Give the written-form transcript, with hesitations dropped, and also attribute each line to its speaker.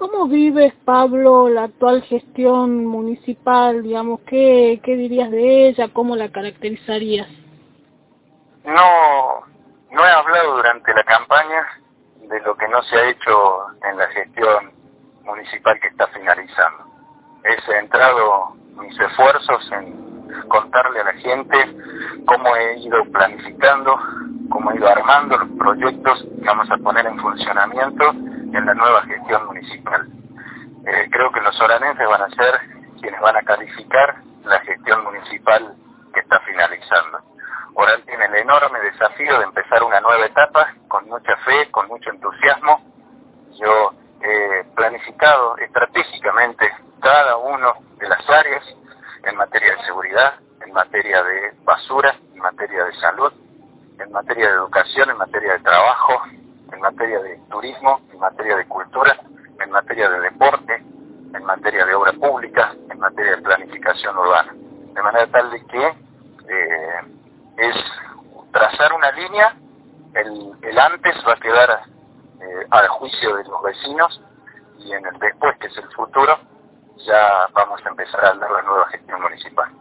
Speaker 1: ¿Cómo vives, Pablo, la actual gestión municipal? Digamos, ¿qué dirías de ella? ¿Cómo la caracterizarías?
Speaker 2: No he hablado durante la campaña de lo que no se ha hecho en la gestión municipal que está finalizando. He centrado mis esfuerzos en contarle a la gente cómo he ido planificando, cómo he ido armando los proyectos que vamos a poner en funcionamiento en la nueva gestión municipal. Creo que los oranenses van a ser quienes van a calificar la gestión municipal que está finalizando. Orán tiene el enorme desafío de empezar una nueva etapa con mucha fe, con mucho entusiasmo. Yo he planificado estratégicamente cada una de las áreas en materia de seguridad, en materia de basura, en materia de salud, en materia de educación, en materia de trabajo, en materia de turismo, en materia de cultura, en materia de deporte, en materia de obra pública, en materia de planificación urbana. De manera tal de que es trazar una línea, el antes va a quedar al juicio de los vecinos y en el después, que es el futuro, ya vamos a empezar a hablar de la nueva gestión municipal.